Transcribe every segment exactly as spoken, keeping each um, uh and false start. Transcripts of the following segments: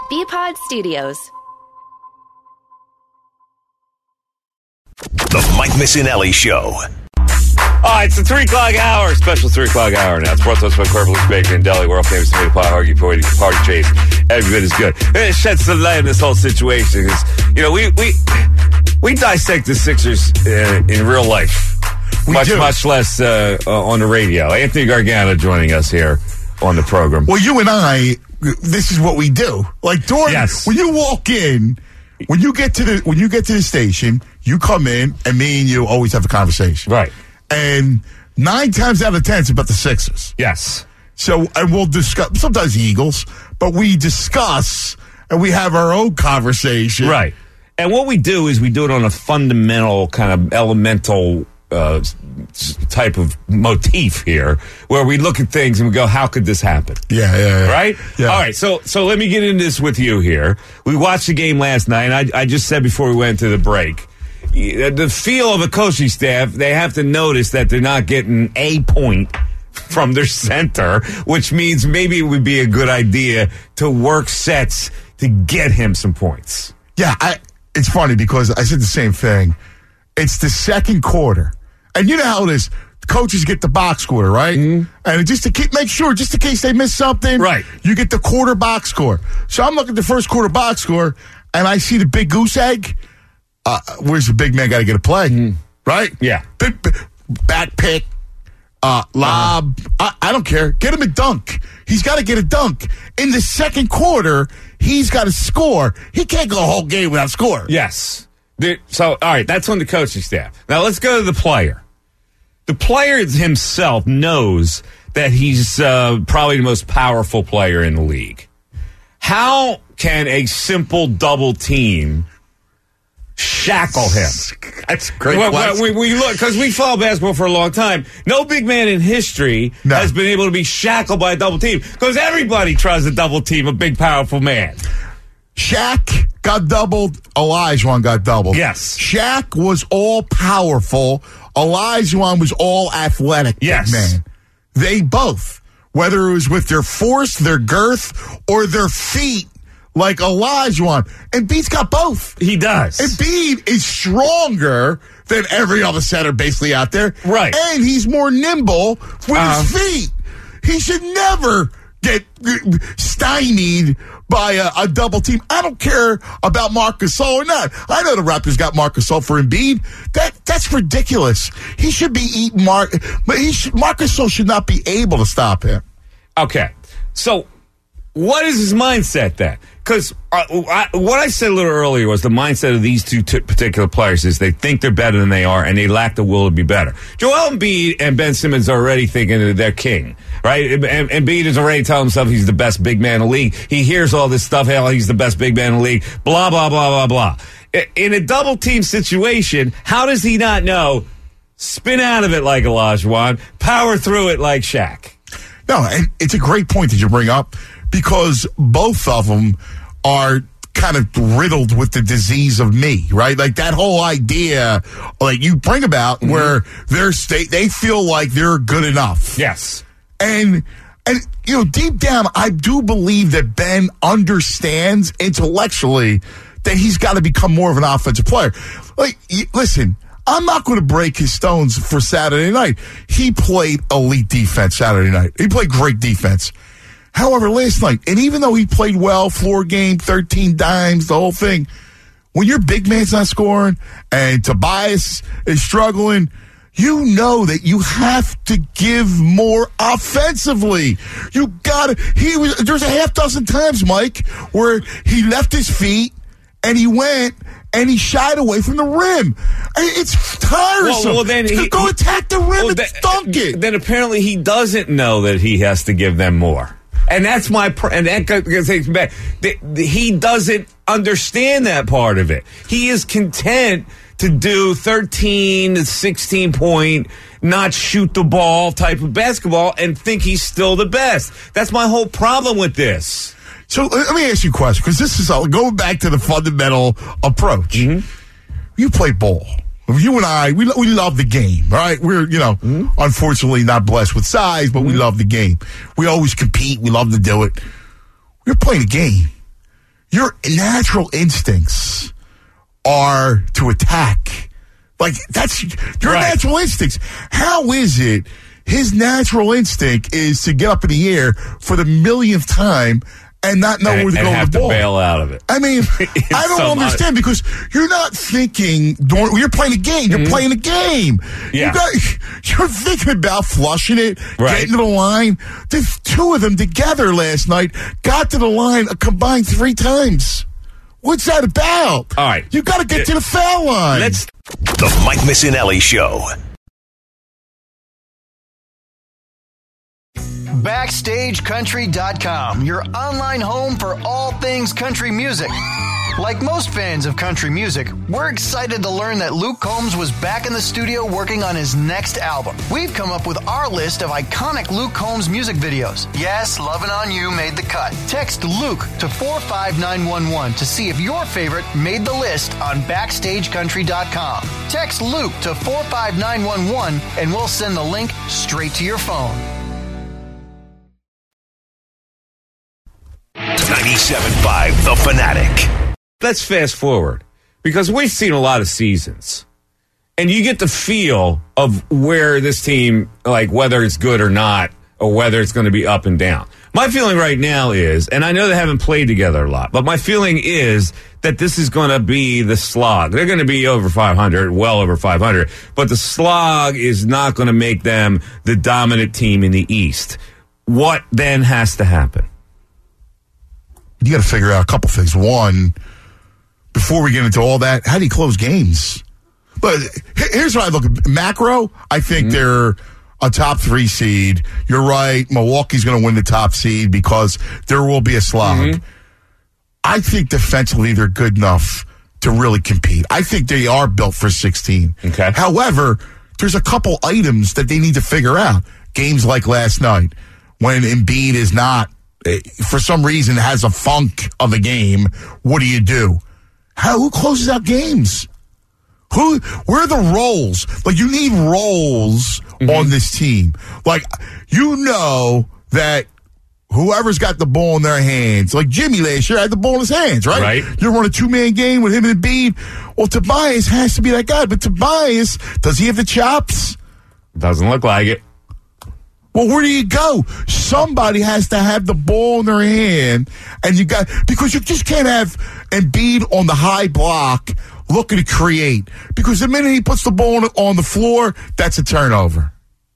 B-Pod Studios. The Mike Missinelli Show. All right, it's the three o'clock hour, special three o'clock hour now. It's brought to us by Corvallis Bakery in Delhi, world famous tomato pie, argue party, party chase. Every bit is good. It sheds some light in this whole situation because, you know, we we we dissect the Sixers uh, in real life, We much do. much less uh, uh, on the radio. Anthony Gargano joining us here on the program. Well, you and I, this is what we do. Like, during, Yes. when you walk in, when you get to the when you get to the station, you come in, and me and you always have a conversation. Right. And nine times out of ten, it's about the Sixers. Yes. So, and we'll discuss, sometimes the Eagles, but we discuss, and we have our own conversation. Right. And what we do is we do it on a fundamental kind of elemental uh, s- type of motif here, where we look at things and we go, how could this happen? Yeah, yeah, yeah. Right? Yeah. All right, so so let me get into this with you here. We watched the game last night, and I, I just said before we went to the break, the feel of a coaching staff, they have to notice that they're not getting a point from their center, which means maybe it would be a good idea to work sets to get him some points. Yeah, I, it's funny because I said the same thing. It's the second quarter. And you know how it is. Coaches get the box score, right? Mm-hmm. And just to keep, make sure, just in case they miss something, Right. you get the quarter box score. So I'm looking at the first quarter box score, and I see the big goose egg. Uh, where's the big man got to get a play? Mm. Right? Yeah. Big, big, back pick, uh, lob. Uh-huh. I, I don't care. Get him a dunk. He's got to get a dunk. In the second quarter, he's got to score. He can't go a whole game without scoring. Yes. The- So, all right, that's on the coaching staff. Now, let's go to the player. The player himself knows that he's uh, probably the most powerful player in the league. How can a simple double team shackle him? That's a great Well, question. well, we, we look because we follow basketball for a long time. No big man in history No. has been able to be shackled by a double team because everybody tries to double team a big, powerful man. Shaq got doubled. Olajuwon got doubled. Yes. Shaq was all powerful. Olajuwon was all athletic. big Yes. man. They both, whether it was with their force, their girth, or their feet, like Olajuwon. Embiid's got both. He does. Embiid is stronger than every other center basically out there. Right. And he's more nimble with Uh, his feet. He should never get stymied by a, a double team. I don't care about Marc Gasol or not. I know the Raptors got Marc Gasol for Embiid. That that's ridiculous. He should be eating Marc, but he should, Marc Gasol should not be able to stop him. Okay. So, what is his mindset then? Because uh, I, what I said a little earlier was the mindset of these two t- particular players is they think they're better than they are, and they lack the will to be better. Joel Embiid and Ben Simmons are already thinking that they're king, right? And Embiid is already telling himself he's the best big man in the league. He hears all this stuff, hell, he's the best big man in the league, blah, blah, blah, blah, blah. In a double team situation, how does he not know? Spin out of it like Olajuwon, power through it like Shaq. No, and it's a great point that you bring up because both of them are kind of riddled with the disease of me, right? Like that whole idea, like you bring about, mm-hmm. where they're state they feel like they're good enough. Yes, and and you know, deep down, I do believe that Ben understands intellectually that he's got to become more of an offensive player. Like, listen. I'm not going to break his stones for Saturday night. He played elite defense Saturday night. He played great defense. However, last night, and even though he played well, floor game, thirteen dimes, the whole thing, when your big man's not scoring and Tobias is struggling, you know that you have to give more offensively. You got to. He was. There's a half dozen times, Mike, where he left his feet and he went. And he shied away from the rim. It's tiresome. Well, well then he, go he, attack the rim well, and th- dunk it. Then apparently he doesn't know that he has to give them more, and that's my pr- and that takes back. The, the, he doesn't understand that part of it. He is content to do thirteen to sixteen point, not shoot the ball type of basketball, and think he's still the best. That's my whole problem with this. So let me ask you a question, because this is all, going back to the fundamental approach. Mm-hmm. You play ball. You and I, we we love the game, right? We're, you know, mm-hmm. unfortunately not blessed with size, but mm-hmm. we love the game. We always compete. We love to do it. We're playing a game. your natural instincts are to attack. Like, that's your Right. natural instincts. How is it his natural instinct is to get up in the air for the millionth time and not know and, where to and go have with the to ball? bail out of it. I mean, I don't some understand because you're not thinking, during- you're playing a game. You're mm-hmm. playing a game. Yeah. You got, you're thinking about flushing it, right. getting to the line. The two of them together last night got to the line a combined three times. What's that about? All right. You got to get to the foul line. Let's. The Mike Missinelli Show. Backstage Country dot com, your online home for all things country music. Like most fans of country music, we're excited to learn that Luke Combs was back in the studio working on his next album. We've come up with our list of iconic Luke Combs music videos. Yes, Lovin' On You made the cut. Text Luke to four five nine one one to see if your favorite made the list on Backstage Country dot com. Text Luke to four five nine one one and we'll send the link straight to your phone. ninety-seven point five The Fanatic. Let's fast forward because we've seen a lot of seasons and you get the feel of where this team, like whether it's good or not, or whether it's going to be up and down. My feeling right now is, and I know they haven't played together a lot, but my feeling is that this is going to be the slog. They're going to be over five hundred, well over five hundred, but the slog is not going to make them the dominant team in the East. What then has to happen? You got to figure out a couple things. One, before we get into all that, how do you close games? But here's what I look at. Macro, I think mm-hmm. they're a top three seed. You're right. Milwaukee's going to win the top seed because there will be a slog. Mm-hmm. I think defensively they're good enough to really compete. I think they are built for sixteen. Okay. However, there's a couple items that they need to figure out. Games like last night when Embiid is not, for some reason, has a funk of a game. What do you do? How, who closes out games? Who? Where are the roles? Like, you need roles mm-hmm. on this team. Like, you know that whoever's got the ball in their hands, like Jimmy last year had the ball in his hands, right? Right. You run a two-man game with him and Embiid. Well, Tobias has to be that guy. But Tobias, does he have the chops? Doesn't look like it. Well, where do you go? Somebody has to have the ball in their hand, and you got because you just can't have Embiid on the high block looking to create. Because the minute he puts the ball on the floor, that's a turnover.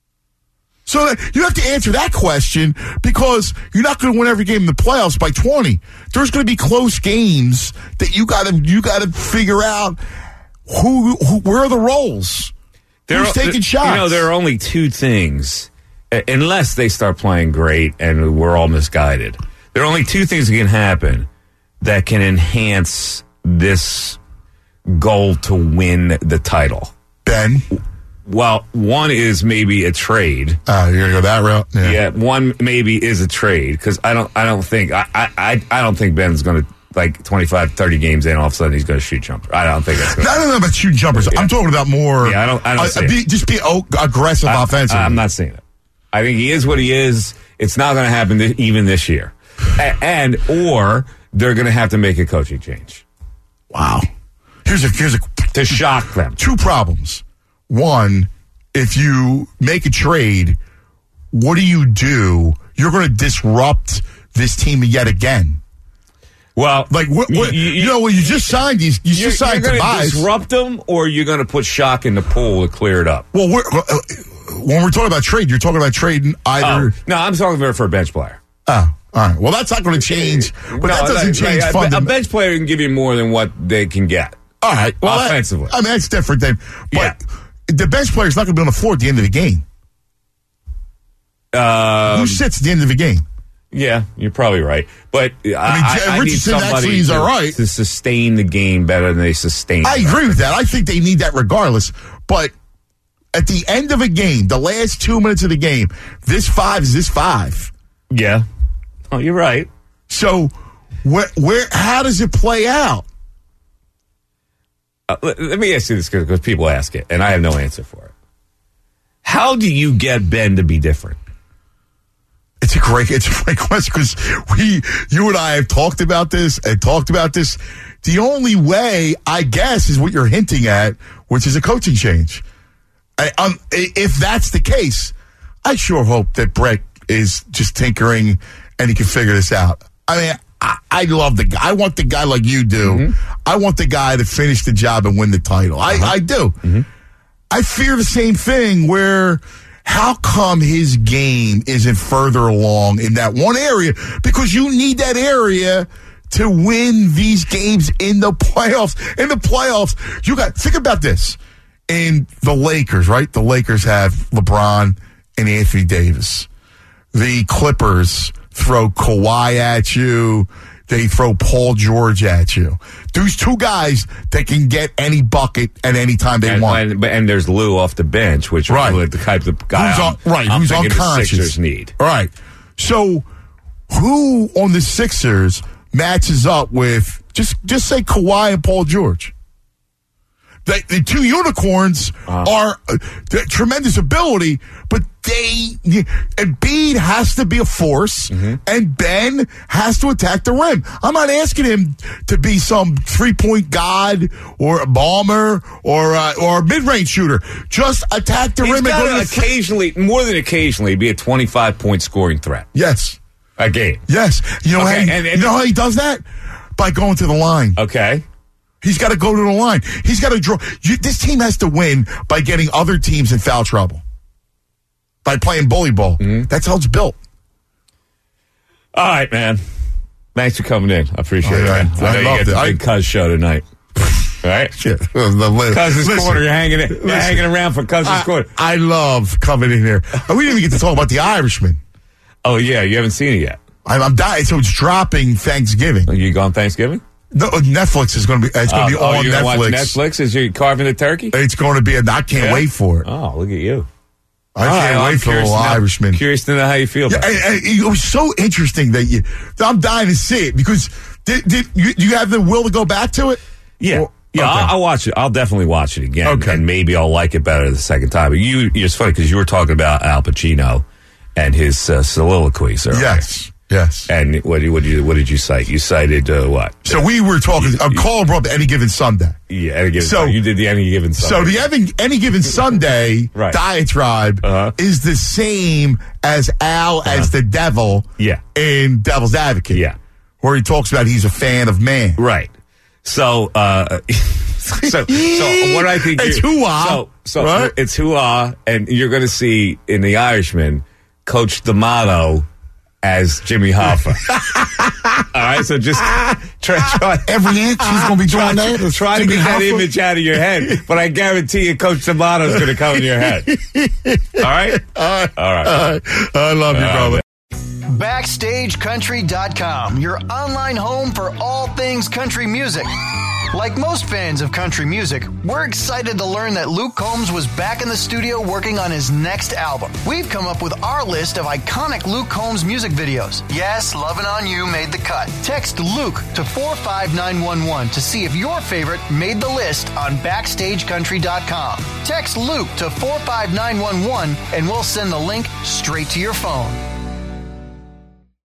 So that, you have to answer that question because you're not going to win every game in the playoffs by twenty. There's going to be close games that you got to you got to figure out who, who where are the roles. There Who's are, taking there, shots? You know, there are only two things. Unless they start playing great and we're all misguided. There are only two things that can happen that can enhance this goal to win the title. Ben? Well, one is maybe a trade. Oh, you're gonna go that route? Yeah, yeah one maybe is a trade because I don't I don't think I, I, I don't think Ben's gonna like twenty-five, thirty games in, all of a sudden he's going to shoot jumper. I don't think that's going to... I don't know about shoot jumpers. Yeah. I'm talking about more... Yeah, I don't, I don't uh, see be, it. Just be oh, aggressive I, offensively. I'm not saying it. I think he is what he is. It's not going to happen th- even this year. A- and, or they're going to have to make a coaching change. Wow. Here's a... Here's a to shock them. Two problems. One, if you make a trade, what do you do? You're going to disrupt this team yet again. Well, like what, what, you, you, you know, when you just signed these, you just signed Tobias. You're going to disrupt them, or you're going to put shock in the pool to clear it up. Well, we're, uh, when we're talking about trade, you're talking about trading either. Oh, no, I'm talking about for a bench player. Oh, all right. Well, that's not going to change. But no, that doesn't like, change. Like, fundam- a bench player can give you more than what they can get. All right. Well, offensively, that, I mean that's different. Then, but yeah. the bench player is not going to be on the floor at the end of the game. Um, Who sits at the end of the game? Yeah, you're probably right. But I, mean, I, I Richardson need somebody to, all right. to sustain the game better than they sustain. I agree with that. I think they need that regardless. But at the end of a game, the last two minutes of the game, this five is this five. Yeah. Oh, you're right. So where, where how does it play out? Uh, let, let me ask you this because people ask it, and I have no answer for it. How do you get Ben to be different? It's a great, it's a great question because we, you and I have talked about this and talked about this. The only way, I guess, is what you're hinting at, which is a coaching change. I, um, if that's the case, I sure hope that Brett is just tinkering and he can figure this out. I mean, I, I love the guy. I want the guy like you do. Mm-hmm. I want the guy to finish the job and win the title. Uh-huh. I, I do. Mm-hmm. I fear the same thing where how come his game isn't further along in that one area? Because you need that area to win these games in the playoffs. In the playoffs, you got, think about this. In the Lakers, right? The Lakers have LeBron and Anthony Davis. The Clippers throw Kawhi at you. They throw Paul George at you. Those two guys that can get any bucket at any time they and, want. And, and there's Lou off the bench, which right. is the type of guy who's on, I'm, right, I'm who's thinking unconscious. the Sixers need. Right. So who on the Sixers matches up with, just, just say Kawhi and Paul George? The, the two unicorns uh-huh. are uh, tremendous ability, but they Embiid has to be a force, mm-hmm. and Ben has to attack the rim. I'm not asking him to be some three point god or a bomber or uh, or a mid range shooter. Just attack the He's rim. Got and to occasionally, more than occasionally, be a twenty-five point scoring threat. Yes, a game. Yes, you know, okay. how, and, and, you know how he does that? By going to the line. Okay. He's got to go to the line. He's got to draw. You, this team has to win by getting other teams in foul trouble. By playing bully ball. Mm-hmm. That's how it's built. All right, man. Thanks for coming in. I appreciate oh, it, yeah. man. I, I know you got the I, big Cuz show tonight. Right? Cuz's Corner. You're hanging, in, you're hanging around for Cuz's I, Corner. I love coming in here. We didn't even get to talk about The Irishman. Oh, yeah. You haven't seen it yet. I'm, I'm dying. So it's dropping Thanksgiving. Are you going Thanksgiving? No, Netflix is going to be. It's going to uh, be oh, on you're Netflix. Watch Netflix? Is you carving the turkey? It's going to be. A, I can't yeah? wait for it. Oh, look at you! I All can't right, wait for the Irishman. Curious to know how you feel. Yeah, about and, it. and it was so interesting that you. I'm dying to see it because did, did you, you have the will to go back to it? Yeah, or, yeah. Okay. I'll, I'll watch it. I'll definitely watch it again. Okay, and maybe I'll like it better the second time. But you, it's funny because you were talking about Al Pacino and his uh, soliloquies earlier. Yes. Yes. And what did what, you, what did you cite? You cited uh, what? So we were talking, I'm calling brought up Any Given Sunday. Yeah, Any Given Sunday. So you did the Any Given Sunday. So the Any, Any Given Sunday right. diatribe uh-huh. is the same as Al uh-huh. as the devil yeah. in Devil's Advocate. Yeah. Where he talks about he's a fan of man. Right. So, uh, so, so what I think it's hoo-ah. So, so right? it's hoo-ah, and you're going to see in The Irishman, Coach D'Amato as Jimmy Hoffa. All right, so just try, try every inch he's going to be doing try, that. Try to get Hoffa. that image out of your head, but I guarantee you, Coach D'Amato is going to come in your head. All right, all right, all right. All right. I love you, all brother. Backstage Country dot com, your online home for all things country music. Like most fans of country music, we're excited to learn that Luke Combs was back in the studio working on his next album. We've come up with our list of iconic Luke Combs music videos. Yes, Lovin' On You made the cut. Text Luke to four five nine one one to see if your favorite made the list on Backstage Country dot com. Text Luke to four five nine one one and we'll send the link straight to your phone.